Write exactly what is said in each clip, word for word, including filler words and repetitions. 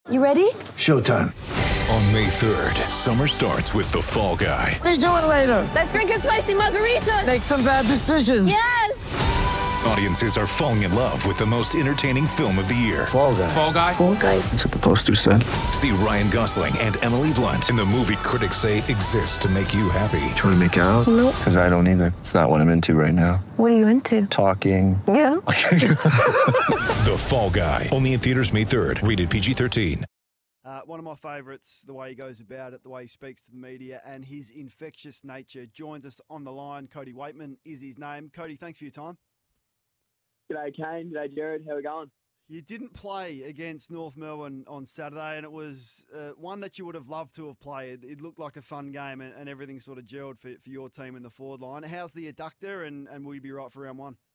You ready? Showtime. On May third, summer starts with The Fall Guy. Let's do it later. Let's drink a spicy margarita. Make some bad decisions. Yes! Audiences are falling in love with the most entertaining film of the year. Fall Guy. Fall Guy? Fall guy. That's what the poster said. See Ryan Gosling and Emily Blunt in the movie critics say exists to make you happy. Trying to make it out? Nope. Because I don't either. It's not what I'm into right now. What are you into? Talking. Yeah. The Fall Guy. Only in theaters May third. Rated P G thirteen. Uh, one of my favourites, the way he goes about it, the way he speaks to the media, and his infectious nature. Joins us on the line. Cody Waitman is his name. Cody, thanks for your time. G'day, Kane. G'day, Jared. How we going? You didn't play against North Melbourne on Saturday, and it was uh, one that you would have loved to have played. It looked like a fun game, and, and everything sort of gelled for, for your team in the forward line. How's the adductor, and, and will you be right for round one?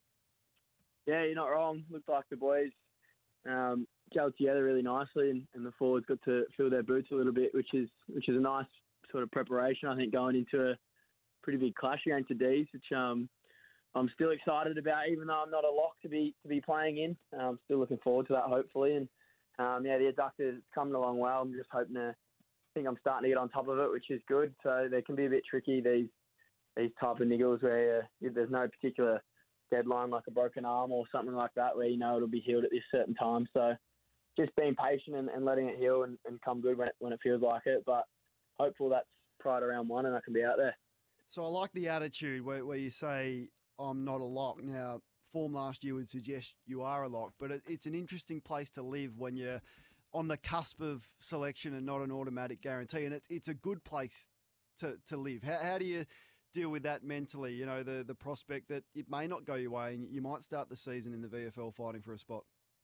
Yeah, you're not wrong. Looked like the boys um, gelled together really nicely, and, and the forwards got to feel their boots a little bit, which is which is a nice sort of preparation, I think, going into a pretty big clash against the D's, which um, I'm still excited about, even though I'm not a lock to be to be playing in. I'm still looking forward to that, hopefully. And um, yeah, the adductor's coming along well. I'm just hoping to. I think I'm starting to get on top of it, which is good. So they can be a bit tricky, these these type of niggles where uh, there's no particular deadline, like a broken arm or something like that, where you know it'll be healed at this certain time. So just being patient and, and letting it heal and, and come good when it, when it feels like it. But hopeful that's prior to round one and I can be out there. So I like the attitude where, where you say, I'm not a lock. Now, form last year would suggest you are a lock, but it, it's an interesting place to live when you're on the cusp of selection and not an automatic guarantee. And it's it's a good place to, to live. How, how do you deal with that mentally? You know, the, the prospect that it may not go your way and you might start the season in the V F L fighting for a spot.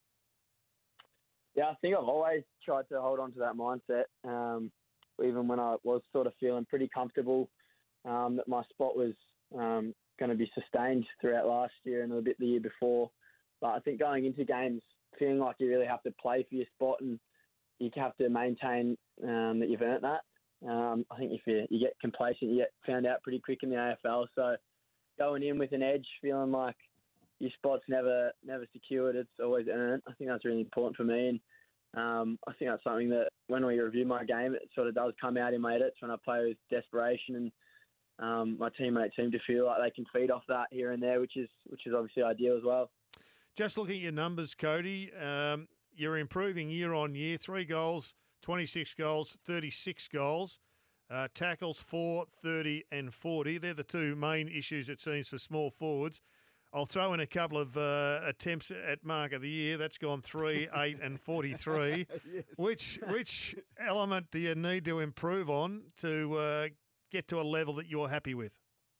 Yeah, I think I've always tried to hold on to that mindset, um, even when I was sort of feeling pretty comfortable um, that my spot was um, going to be sustained throughout last year and a bit the year before. But I think going into games, feeling like you really have to play for your spot and you have to maintain um, that you've earned that. Um, I think if you, you get complacent, you get found out pretty quick in the A F L. So going in with an edge, feeling like your spot's never never secured, it's always earned. I think that's really important for me. And um, I think that's something that when we review my game, it sort of does come out in my edits when I play with desperation, and um, my teammates seem to feel like they can feed off that here and there, which is which is obviously ideal as well. Just looking at your numbers, Cody, um, you're improving year on year. Three goals, twenty-six goals, thirty-six goals. Uh, tackles, four, thirty and forty. They're the two main issues, it seems, for small forwards. I'll throw in a couple of uh, attempts at mark of the year. That's gone three, eight and forty-three. Yes. Which which element do you need to improve on to uh, get to a level that you're happy with?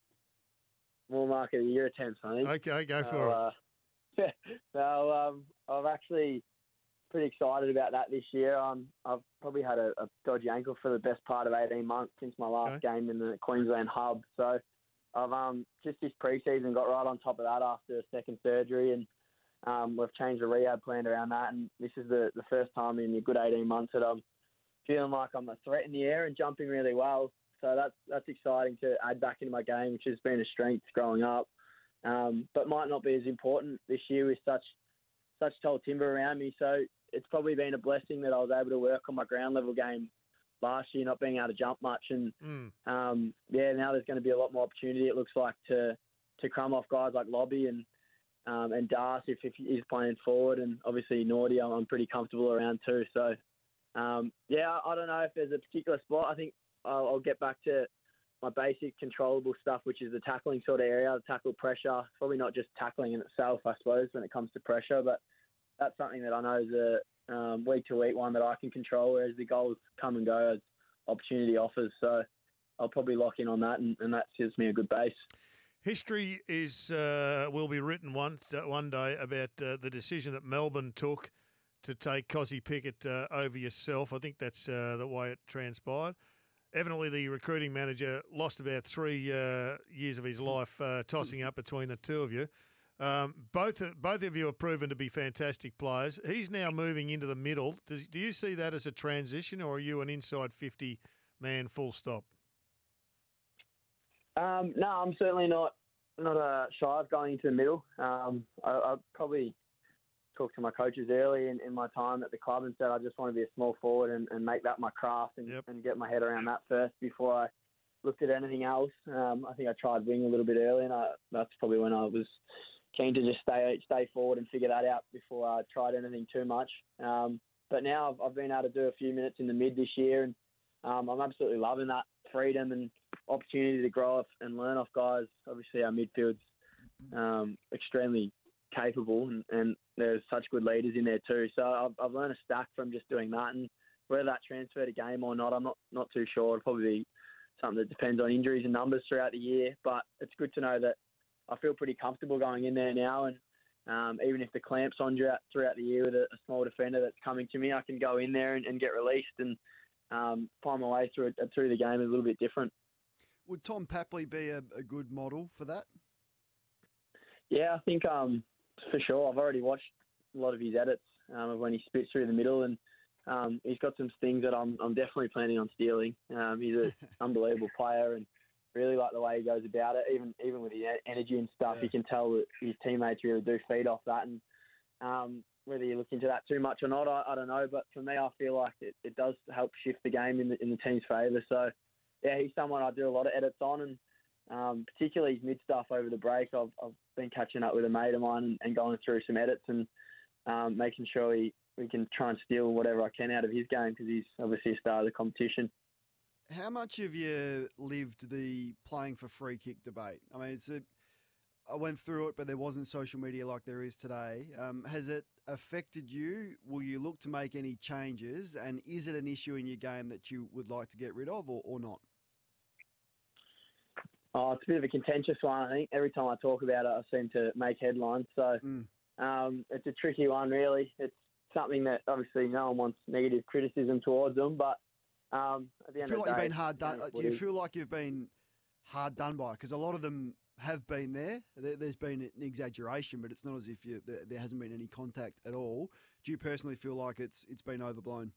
More mark of the year attempts, I think. Okay, go for uh, it. So um, I'm actually pretty excited about that this year. Um, I've probably had a, a dodgy ankle for the best part of eighteen months since my last okay. game in the Queensland hub. So I've um, just this pre-season got right on top of that after a second surgery, and um, we've changed the rehab plan around that. And this is the, the first time in a good eighteen months that I'm feeling like I'm a threat in the air and jumping really well. So that's that's exciting to add back into my game, which has been a strength growing up, um, but might not be as important this year with such such tall timber around me. So it's probably been a blessing that I was able to work on my ground level game last year, not being able to jump much. And mm. um, yeah, now there's going to be a lot more opportunity, it looks like, to to crumb off guys like Lobby and um, and Das if, if he's playing forward, and obviously Nordy I'm, I'm pretty comfortable around too. So um, yeah, I don't know if there's a particular spot. I think I'll, I'll get back to my basic controllable stuff, which is the tackling sort of area, the tackle pressure. It's probably not just tackling in itself, I suppose, when it comes to pressure, but that's something that I know is a um, week to week one that I can control, whereas the goals come and go as opportunity offers. So I'll probably lock in on that, and, and that gives me a good base. History is uh, will be written one, uh, one day about uh, the decision that Melbourne took to take Cozzy Pickett uh, over yourself. I think that's uh, the way it transpired. Evidently, the recruiting manager lost about three uh, years of his life uh, tossing up between the two of you. Um, both both of you have proven to be fantastic players. He's now moving into the middle. Does, do you see that as a transition, or are you an inside fifty man full stop? Um, no, I'm certainly not not uh, shy of going into the middle. Um, I, I probably talked to my coaches early in, in my time at the club and said I just want to be a small forward and, and make that my craft and, Yep. and get my head around that first before I looked at anything else. Um, I think I tried wing a little bit early, and I, that's probably when I was keen to just stay stay forward and figure that out before I tried anything too much. Um, but now I've, I've been able to do a few minutes in the mid this year, and um, I'm absolutely loving that freedom and opportunity to grow up and learn off guys. Obviously, our midfield's um, extremely capable, and, and there's such good leaders in there too. So I've, I've learned a stack from just doing that, and whether that transferred a game or not, I'm not, not too sure. It'll probably be something that depends on injuries and numbers throughout the year, but it's good to know that I feel pretty comfortable going in there now, and um, even if the clamp's on throughout, throughout the year with a, a small defender that's coming to me, I can go in there and, and get released and um, find my way through it, through the game a little bit different. Would Tom Papley be a, a good model for that? Yeah, I think um, for sure. I've already watched a lot of his edits um, of when he spits through the middle, and um, he's got some things that I'm, I'm definitely planning on stealing. Um, he's an unbelievable player, and really like the way he goes about it. Even even with his energy and stuff, Yeah. you can tell that his teammates really do feed off that. And um, whether you look into that too much or not, I, I don't know. But for me, I feel like it, it does help shift the game in the, in the team's favour. So, yeah, he's someone I do a lot of edits on, and um, particularly his mid stuff over the break. I've, I've been catching up with a mate of mine and, and going through some edits and um, making sure he, we can try and steal whatever I can out of his game, because he's obviously a star of the competition. How much have you lived the playing for free kick debate? I mean, it's a, I went through it, but there wasn't social media like there is today. Um, has it affected you? Will you look to make any changes? And is it an issue in your game that you would like to get rid of, or, or not? Oh, it's a bit of a contentious one, I think. Every time I talk about it, I seem to make headlines. So Mm. um, it's a tricky one, really. It's something that obviously no one wants negative criticism towards them, but um, at the Do you end feel of like the you've day, been hard it's done? what Do it you is. feel like you've been hard done by? Because a lot of them have been there. there. There's been an exaggeration, but it's not as if you, there, there hasn't been any contact at all. Do you personally feel like it's it's been overblown?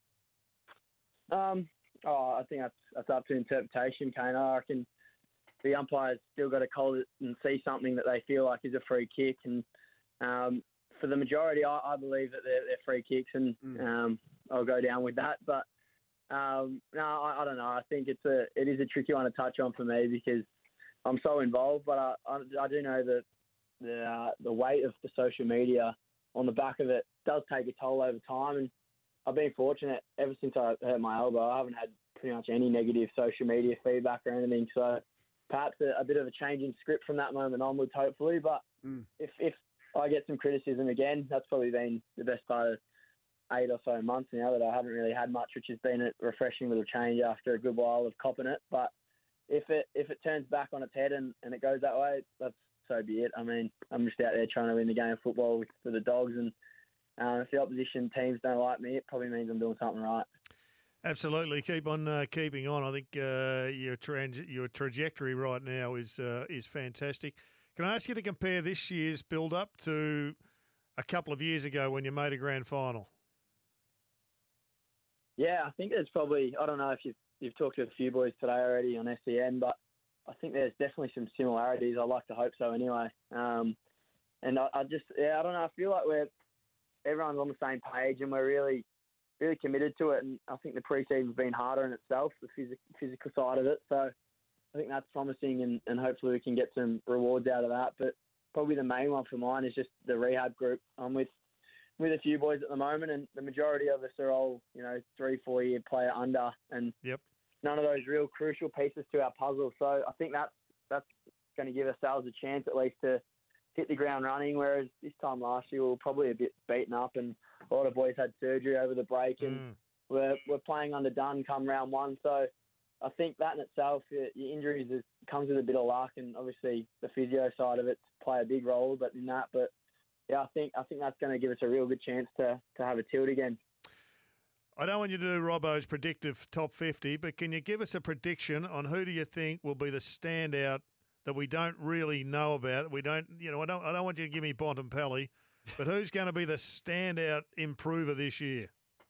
Um, oh, I think that's, that's up to interpretation, Kane. I reckon the umpire's still got to call it and see something that they feel like is a free kick. And um, for the majority, I, I believe that they're, they're free kicks, and Mm. um, I'll go down with that. But um, no, I, I don't know. I think it's a it is a tricky one to touch on for me, because I'm so involved. But I, I, I do know that the uh, the weight of the social media on the back of it does take a toll over time. And I've been fortunate ever since I hurt my elbow. I haven't had pretty much any negative social media feedback or anything. So perhaps a, a bit of a change in script from that moment onwards, hopefully. But Mm. if if I get some criticism again, that's probably been the best part of eight or so months now that I haven't really had much, which has been a refreshing little change after a good while of copping it. But if it if it turns back on its head and, and it goes that way, that's so be it. I mean, I'm just out there trying to win the game of football with, for the Dogs, and uh, if the opposition teams don't like me, it probably means I'm doing something right. Absolutely, keep on uh, keeping on. I think uh, your trans- your trajectory right now is uh, is fantastic. Can I ask you to compare this year's build-up to a couple of years ago when you made a grand final? Yeah, I think there's probably, I don't know if you've, you've talked to a few boys today already on S E N, but I think there's definitely some similarities. I like to hope so anyway. Um, and I, I just, yeah, I don't know. I feel like we're, everyone's on the same page, and we're really, really committed to it. And I think the pre-season's been harder in itself, the phys- physical side of it. So I think that's promising, and, and hopefully we can get some rewards out of that. But probably the main one for mine is just the rehab group. I'm with with a few boys at the moment, and the majority of us are all, you know, three, four year player under, and Yep. none of those real crucial pieces to our puzzle. So I think that's that's going to give ourselves a chance at least to hit the ground running. Whereas this time last year we were probably a bit beaten up, and a lot of boys had surgery over the break, and Mm. we're we're playing underdone come round one. So I think that in itself, your, your injuries is, comes with a bit of luck, and obviously the physio side of it play a big role, but in that, but. Yeah, I think I think that's going to give us a real good chance to, to have a tilt again. I don't want you to do Robbo's predictive top fifty, but can you give us a prediction on who do you think will be the standout that we don't really know about? We don't, you know, I don't, I don't want you to give me Bontempelli, but who's going to be the standout improver this year?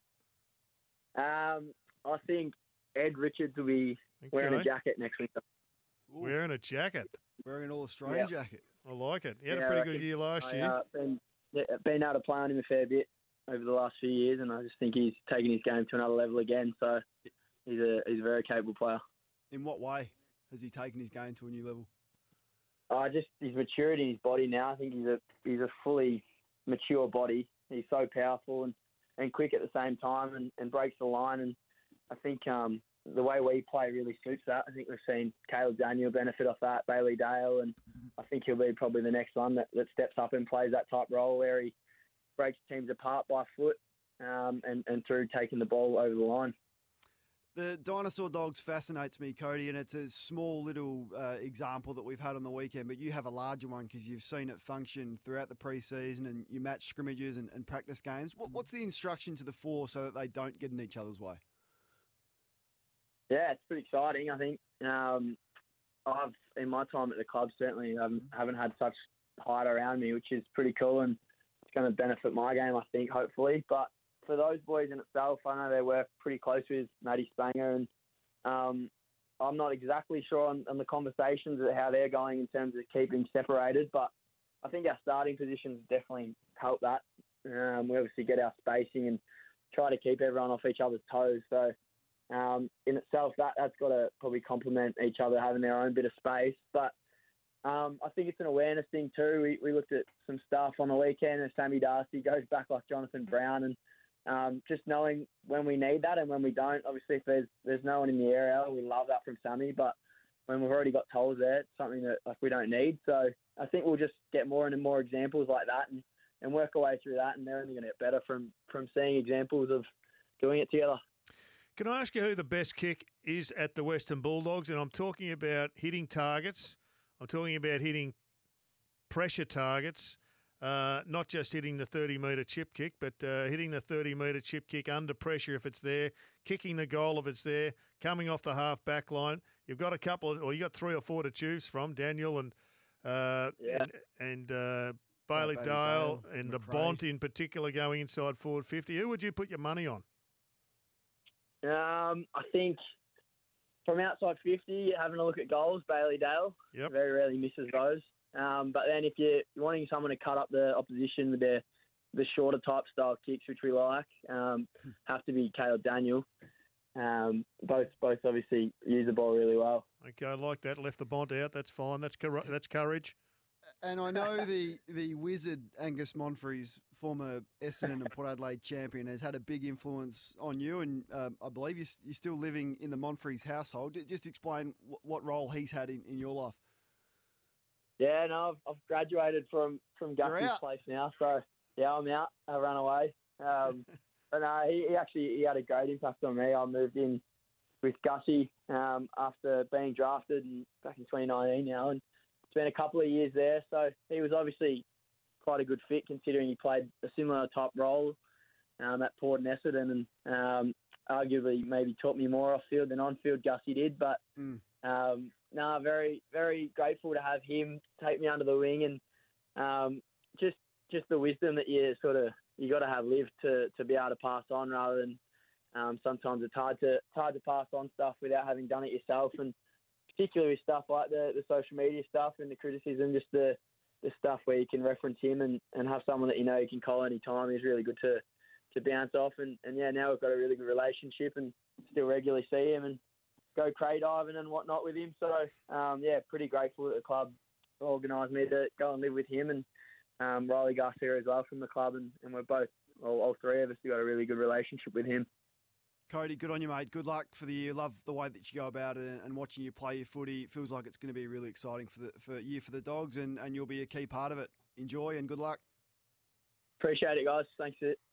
Um, I think Ed Richards will be wearing a Okay. jacket next week. Ooh, Wearing a jacket. wearing an All Australian Yeah. jacket. I like it. He had Yeah, a I pretty good reckon year last I, year. uh, been yeah, been able to play on him a fair bit over the last few years, and I just think he's taken his game to another level again. So he's a he's a very capable player. In what way has he taken his game to a new level? Uh, just his maturity in his body now. I think he's a he's a fully mature body. He's so powerful and, and quick at the same time, and, and breaks the line. And I think um, the way we play really suits that. I think we've seen Caleb Daniel benefit off that, Bailey Dale, and I think he'll be probably the next one that, that steps up and plays that type role where he breaks teams apart by foot um, and, and through taking the ball over the line. The Dinosaur Dogs fascinates me, Cody, and it's a small little uh, example that we've had on the weekend, but you have a larger one because you've seen it function throughout the preseason and you match scrimmages and, and practice games. What, what's the instruction to the four so that they don't get in each other's way? Yeah, it's pretty exciting. I think um, I've, in my time at the club, certainly I haven't had such height around me, which is pretty cool, and it's going to benefit my game, I think, hopefully. But for those boys in itself, I know they work pretty close with Matty Spanger, and um, I'm not exactly sure on, on the conversations of how they're going in terms of keeping separated, but I think our starting positions definitely help that. Um, we obviously get our spacing and try to keep everyone off each other's toes. So um, in itself, that, that's got to probably complement each other, having their own bit of space. But um, I think it's an awareness thing too. We, we looked at some stuff on the weekend, and Sammy Darcy goes back like Jonathan Brown, and Um, just knowing when we need that and when we don't. Obviously, if there's there's no one in the area, we love that from Sammy. But when we've already got tolls there, it's something that like we don't need. So I think we'll just get more and more examples like that and, and work our way through that. And they're only going to get better from from seeing examples of doing it together. Can I ask you who the best kick is at the Western Bulldogs? And I'm talking about hitting targets. I'm talking about hitting pressure targets. Uh, not just hitting the thirty-metre chip kick, but uh, hitting the thirty-metre chip kick under pressure if it's there, kicking the goal if it's there, coming off the half back line. You've got a couple, of, or you got three or four to choose from, Daniel and uh, yeah. and, and uh, Bailey Bailey Dale, Dale, and the McRae. Bont in particular going inside forward fifty. Who would you put your money on? Um, I think from outside fifty, having a look at goals, Bailey Dale. Yep. Very rarely misses those. Um, but then if you're wanting someone to cut up the opposition with their the shorter type style kicks, which we like, um, have to be Caleb Daniel. Um, both both obviously use the ball really well. Okay, I like that. Left the Bont out. That's fine. That's cor- that's courage. And I know the, the wizard Angus Monfries, former Essendon and Port Adelaide champion, has had a big influence on you, and um, I believe you're, you're still living in the Monfries household. Just explain w- what role he's had in, in your life. Yeah, no, I've, I've graduated from, from Gussie's out. place now. So, yeah, I'm out. I ran away. Um, but no, he, he actually he had a great impact on me. I moved in with Gussie um, after being drafted in, back in twenty nineteen now, and it's been a couple of years there. So he was obviously quite a good fit considering he played a similar type role um, at Port and Essendon, and um, arguably maybe taught me more off-field than on-field Gussie did. But Mm. um, no, very, very grateful to have him take me under the wing, and um, just just the wisdom that you sort of you got to have lived to, to be able to pass on, rather than um, sometimes it's hard to it's hard to pass on stuff without having done it yourself, and particularly with stuff like the, the social media stuff and the criticism, just the the stuff where you can reference him and, and have someone that you know you can call any time is really good to to bounce off, and, and yeah, now we've got a really good relationship and still regularly see him and go cray diving and whatnot with him. So, um, yeah, pretty grateful that the club organised me to go and live with him, and um, Riley Garcia as well from the club. And, and we're both, all, all three of us, we got a really good relationship with him. Cody, good on you, mate. Good luck for the year. Love the way that you go about it, and, and watching you play your footy. It feels like it's going to be really exciting for the for year for the Dogs, and, and you'll be a key part of it. Enjoy and good luck. Appreciate it, guys. Thanks for it.